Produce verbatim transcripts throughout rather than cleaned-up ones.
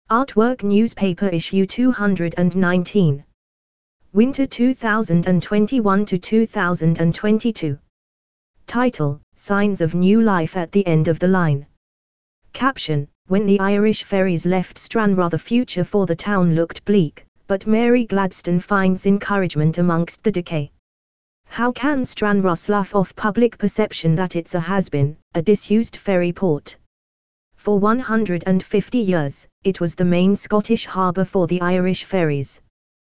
Artwork Newspaper Issue two hundred nineteen. Winter two thousand twenty-one to two thousand twenty-two. Title: Signs of New Life at the End of the Line. Caption: When the Irish ferries left Stranraer, the future for the town looked bleak, but Mary Gladstone finds encouragement amongst the decay. How can Stranraer slough off public perception that it's a has-been, a disused ferry port? For one hundred fifty years, it was the main Scottish harbour for the Irish ferries.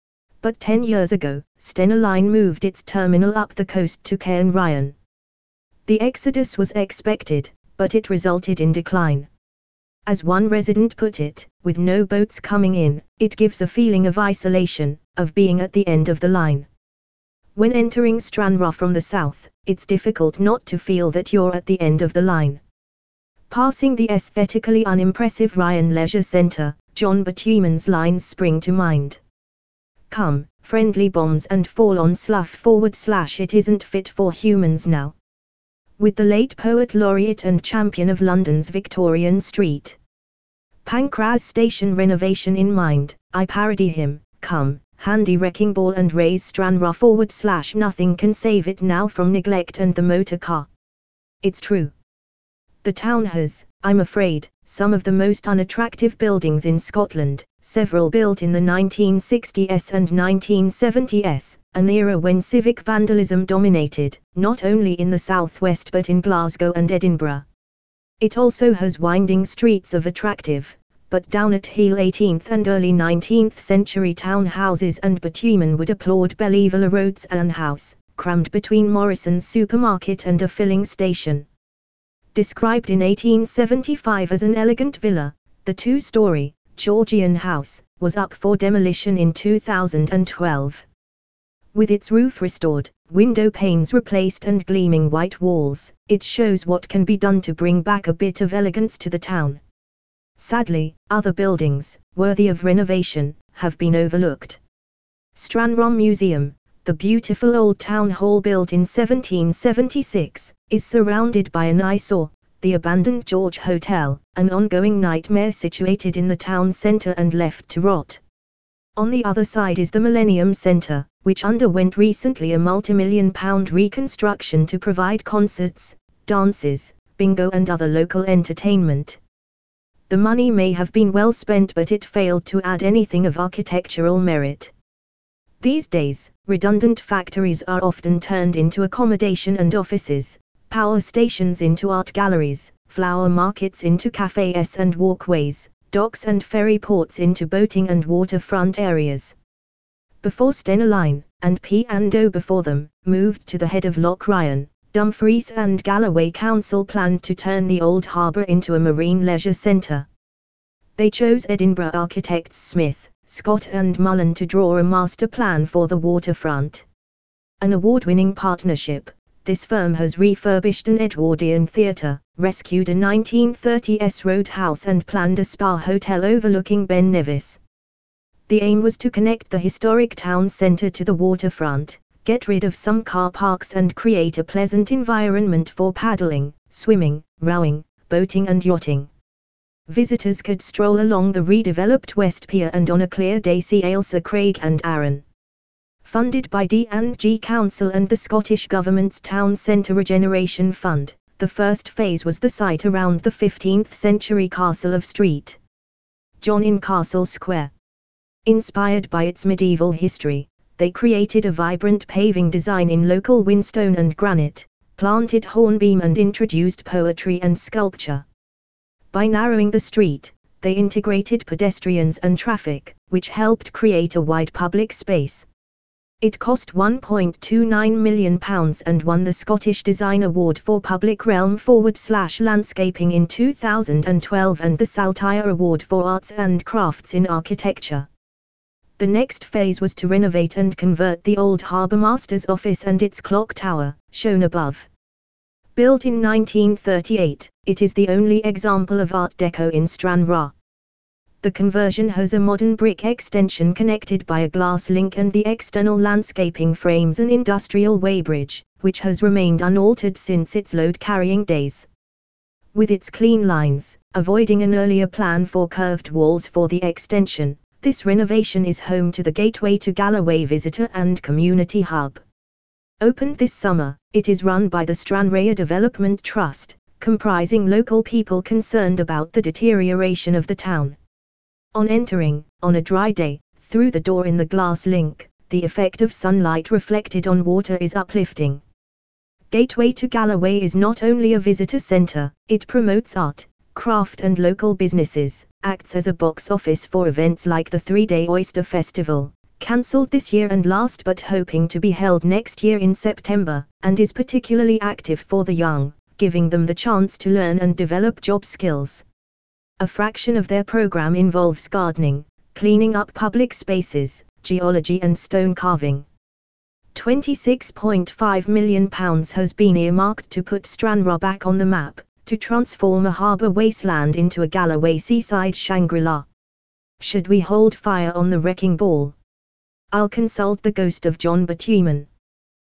But ten years ago, Stena Line moved its terminal up the coast to Cairnryan. The exodus was expected, but it resulted in decline. As one resident put it, with no boats coming in, it gives a feeling of isolation, of being at the end of the line. When entering Stranraer from the south, it's difficult not to feel that you're at the end of the line. Passing the aesthetically unimpressive Ryan Leisure Centre, John Bitumen's lines spring to mind. Come, friendly bombs and fall on slough forward slash it isn't fit for humans now. With the late poet laureate and champion of London's Victorian Street Pancras station renovation in mind, I parody him, come, handy wrecking ball and raise Stranraer forward slash nothing can save it now from neglect and the motor car. It's true. The town has, I'm afraid, some of the most unattractive buildings in Scotland, several built in the nineteen sixties and nineteen seventies, an era when civic vandalism dominated, not only in the southwest but in Glasgow and Edinburgh. It also has winding streets of attractive, but down at heel eighteenth and early nineteenth century townhouses, and Bitumen would applaud Belleville Road's Anne House, crammed between Morrison's supermarket and a filling station. Described in eighteen seventy-five as an elegant villa, the two-story, Georgian house, was up for demolition in two thousand twelve. With its roof restored, window panes replaced and gleaming white walls, it shows what can be done to bring back a bit of elegance to the town. Sadly, other buildings, worthy of renovation, have been overlooked. Stranraer Museum, the beautiful old town hall built in seventeen seventy-six, is surrounded by an eyesore, the abandoned George Hotel, an ongoing nightmare situated in the town centre and left to rot. On the other side is the Millennium Centre, which underwent recently a multi-million pound reconstruction to provide concerts, dances, bingo and other local entertainment. The money may have been well spent, but it failed to add anything of architectural merit. These days, redundant factories are often turned into accommodation and offices, power stations into art galleries, flower markets into cafes and walkways, docks and ferry ports into boating and waterfront areas. Before Stena Line, and P and O before them, moved to the head of Loch Ryan, Dumfries and Galloway Council planned to turn the old harbour into a marine leisure centre. They chose Edinburgh architects Smith, Scott and Mullen to draw a master plan for the waterfront. An award-winning partnership, this firm has refurbished an Edwardian theatre, rescued a nineteen thirties roadhouse and planned a spa hotel overlooking Ben Nevis. The aim was to connect the historic town centre to the waterfront, get rid of some car parks and create a pleasant environment for paddling, swimming, rowing, boating and yachting. Visitors could stroll along the redeveloped West Pier and on a clear day see Ailsa Craig and Arran. Funded by D and G Council and the Scottish Government's Town Centre Regeneration Fund, the first phase was the site around the fifteenth century Castle of Street John in Castle Square. Inspired by its medieval history, they created a vibrant paving design in local whinstone and granite, planted hornbeam and introduced poetry and sculpture. By narrowing the street, they integrated pedestrians and traffic, which helped create a wide public space. It cost one point two nine million pounds and won the Scottish Design Award for Public Realm forward slash Landscaping in two thousand twelve and the Saltire Award for Arts and Crafts in Architecture. The next phase was to renovate and convert the old Harbourmaster's office and its clock tower, shown above. Built in nineteen thirty-eight, it is the only example of Art Deco in Stranraer. The conversion has a modern brick extension connected by a glass link and the external landscaping frames an industrial weighbridge, which has remained unaltered since its load-carrying days. With its clean lines, avoiding an earlier plan for curved walls for the extension, this renovation is home to the Gateway to Galloway Visitor and Community Hub. Opened this summer, it is run by the Stranraer Development Trust, comprising local people concerned about the deterioration of the town. On entering, on a dry day, through the door in the glass link, the effect of sunlight reflected on water is uplifting. Gateway to Galloway is not only a visitor centre, it promotes art, craft and local businesses, acts as a box office for events like the three-day Oyster Festival, cancelled this year and last but hoping to be held next year in September, and is particularly active for the young, giving them the chance to learn and develop job skills. A fraction of their program involves gardening, cleaning up public spaces, geology and stone carving. twenty-six point five million pounds has been earmarked to put Stranraer back on the map, to transform a harbour wasteland into a Galloway seaside Shangri-La. Should we hold fire on the wrecking ball? I'll consult the ghost of John Batuman.